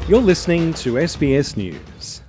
You're listening to SBS News.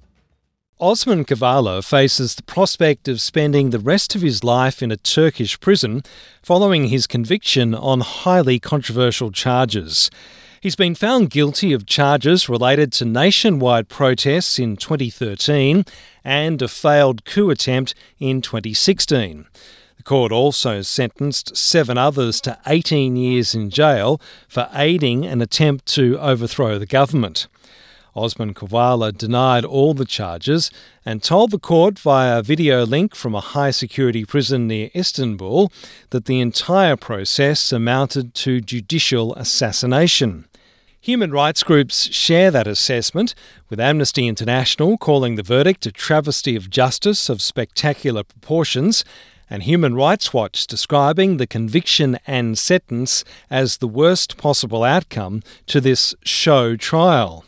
Osman Kavala faces the prospect of spending the rest of his life in a Turkish prison following his conviction on highly controversial charges. He's been found guilty of charges related to nationwide protests in 2013 and a failed coup attempt in 2016. The court also sentenced 7 others to 18 years in jail for aiding an attempt to overthrow the government. Osman Kavala denied all the charges and told the court via a video link from a high-security prison near Istanbul that the entire process amounted to judicial assassination. Human rights groups share that assessment, with Amnesty International calling the verdict a travesty of justice of spectacular proportions, and Human Rights Watch describing the conviction and sentence as the worst possible outcome to this show trial.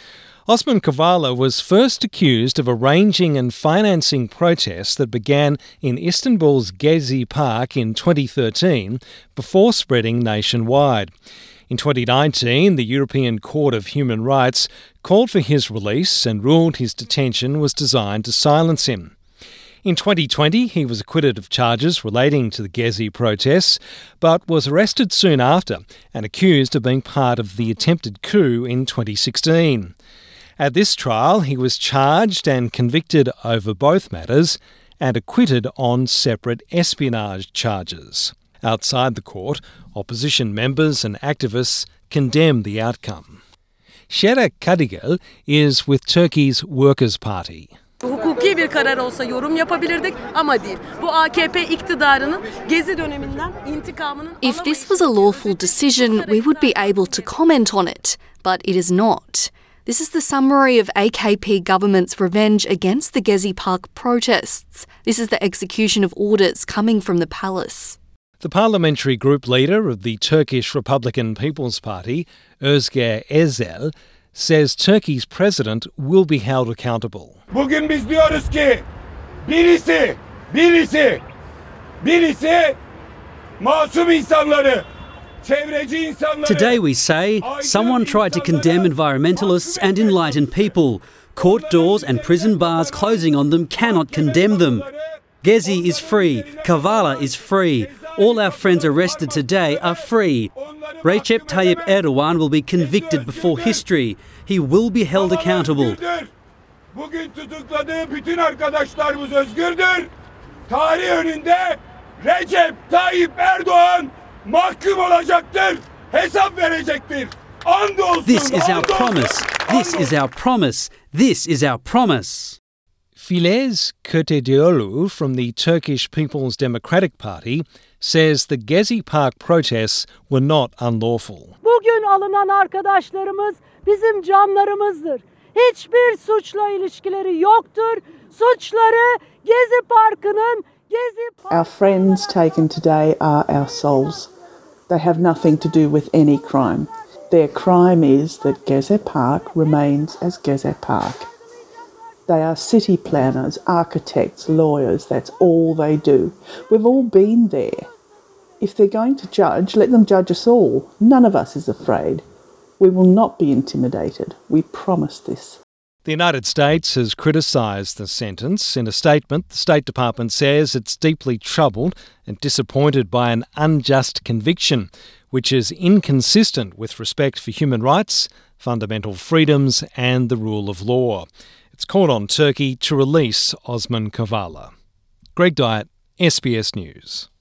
Osman Kavala was first accused of arranging and financing protests that began in Istanbul's Gezi Park in 2013 before spreading nationwide. In 2019, the European Court of Human Rights called for his release and ruled his detention was designed to silence him. In 2020, he was acquitted of charges relating to the Gezi protests, but was arrested soon after and accused of being part of the attempted coup in 2016. At this trial, he was charged and convicted over both matters and acquitted on separate espionage charges. Outside the court, opposition members and activists condemned the outcome. Shera Kadigel is with Turkey's Workers' Party. Hukuki bir karar olsa yorum yapabilirdik ama değil. Bu AKP iktidarının Gezi döneminden intikamının If this was a lawful decision, we would be able to comment on it, but it is not. This is the summary of AKP government's revenge against the Gezi Park protests. This is the execution of orders coming from the palace. The parliamentary group leader of the Turkish Republican People's Party, Özge Özel, says Turkey's president will be held accountable. Bugün biz diyoruz ki birisi masum insanları, çevreci insanları. Today we say someone tried to condemn environmentalists and enlightened people. Court doors and prison bars closing on them cannot condemn them. Gezi is free. Kavala is free. All our friends arrested today are free. Recep Tayyip Erdogan will be convicted before history. He will be held accountable. Bugün tutukladığı bütün arkadaşlarımız özgürdür. Tarih önünde Recep Tayyip Erdogan mahkum olacaktır. Hesap verecektir. Andolsun. This is our promise. This is our promise. This is our promise. Filiz Kırklarelioglu from the Turkish People's Democratic Party says the Gezi Park protests were not unlawful. Bugün alınan arkadaşlarımız bizim canlarımızdır. Hiçbir suçla ilişkileri yoktur. Suçları Gezi Parkı'nın Our friends taken today are our souls. They have nothing to do with any crime. Their crime is that Gezi Park remains as Gezi Park. They are city planners, architects, lawyers. That's all they do. We've all been there. If they're going to judge, let them judge us all. None of us is afraid. We will not be intimidated. We promise this. The United States has criticised the sentence. In a statement, the State Department says it's deeply troubled and disappointed by an unjust conviction, which is inconsistent with respect for human rights, fundamental freedoms and the rule of law. It's called on Turkey to release Osman Kavala. Greg Dyett, SBS News.